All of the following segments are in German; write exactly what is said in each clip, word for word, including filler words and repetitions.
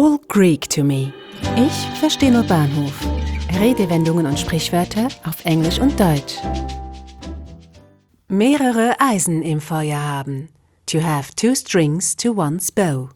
all Greek to me. Ich verstehe nur Bahnhof. Redewendungen und Sprichwörter auf Englisch und Deutsch. Mehrere Eisen im Feuer haben. To have two strings to one's bow.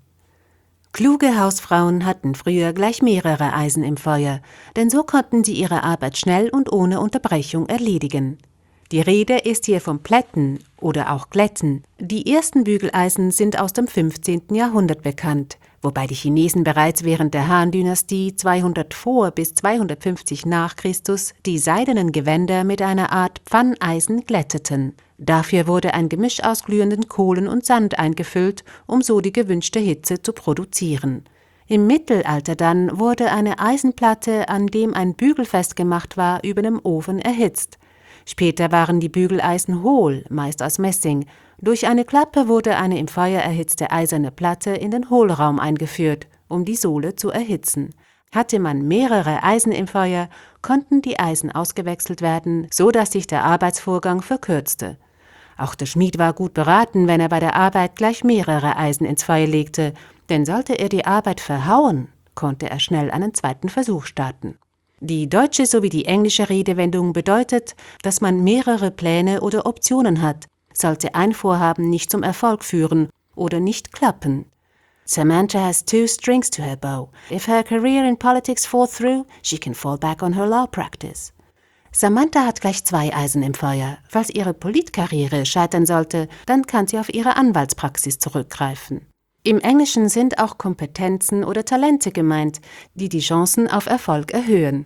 Kluge Hausfrauen hatten früher gleich mehrere Eisen im Feuer, denn so konnten sie ihre Arbeit schnell und ohne Unterbrechung erledigen. Die Rede ist hier vom Plätten oder auch Glätten. Die ersten Bügeleisen sind aus dem fünfzehnten Jahrhundert bekannt, wobei die Chinesen bereits während der Han-Dynastie zweihundert vor bis zweihundertfünfzig nach Christus die seidenen Gewänder mit einer Art Pfanneisen glätteten. Dafür wurde ein Gemisch aus glühenden Kohlen und Sand eingefüllt, um so die gewünschte Hitze zu produzieren. Im Mittelalter dann wurde eine Eisenplatte, an dem ein Bügel festgemacht war, über dem Ofen erhitzt. Später waren die Bügeleisen hohl, meist aus Messing. Durch eine Klappe wurde eine im Feuer erhitzte eiserne Platte in den Hohlraum eingeführt, um die Sohle zu erhitzen. Hatte man mehrere Eisen im Feuer, konnten die Eisen ausgewechselt werden, so dass sich der Arbeitsvorgang verkürzte. Auch der Schmied war gut beraten, wenn er bei der Arbeit gleich mehrere Eisen ins Feuer legte, denn sollte er die Arbeit verhauen, konnte er schnell einen zweiten Versuch starten. Die deutsche sowie die englische Redewendung bedeutet, dass man mehrere Pläne oder Optionen hat, sollte ein Vorhaben nicht zum Erfolg führen oder nicht klappen. Samantha has two strings to her bow. If her career in politics falls through, she can fall back on her law practice. Samantha hat gleich zwei Eisen im Feuer. Falls ihre Politkarriere scheitern sollte, dann kann sie auf ihre Anwaltspraxis zurückgreifen. Im Englischen sind auch Kompetenzen oder Talente gemeint, die die Chancen auf Erfolg erhöhen.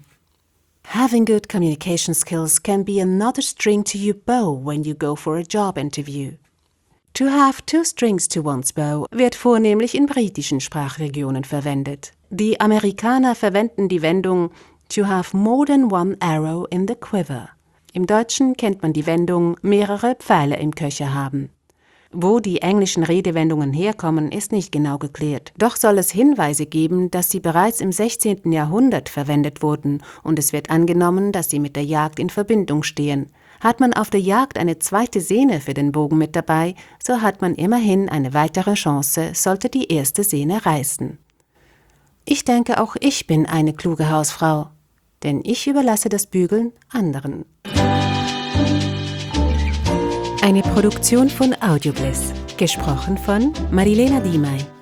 Having good communication skills can be another string to your bow when you go for a job interview. To have two strings to one's bow wird vornehmlich in britischen Sprachregionen verwendet. Die Amerikaner verwenden die Wendung to have more than one arrow in the quiver. Im Deutschen kennt man die Wendung mehrere Pfeile im Köcher haben. Wo die englischen Redewendungen herkommen, ist nicht genau geklärt. Doch soll es Hinweise geben, dass sie bereits im sechzehnten Jahrhundert verwendet wurden und es wird angenommen, dass sie mit der Jagd in Verbindung stehen. Hat man auf der Jagd eine zweite Sehne für den Bogen mit dabei, so hat man immerhin eine weitere Chance, sollte die erste Sehne reißen. Ich denke, auch ich bin eine kluge Hausfrau, denn ich überlasse das Bügeln anderen. Eine Produktion von Audiobliss, gesprochen von Marilena Diemey.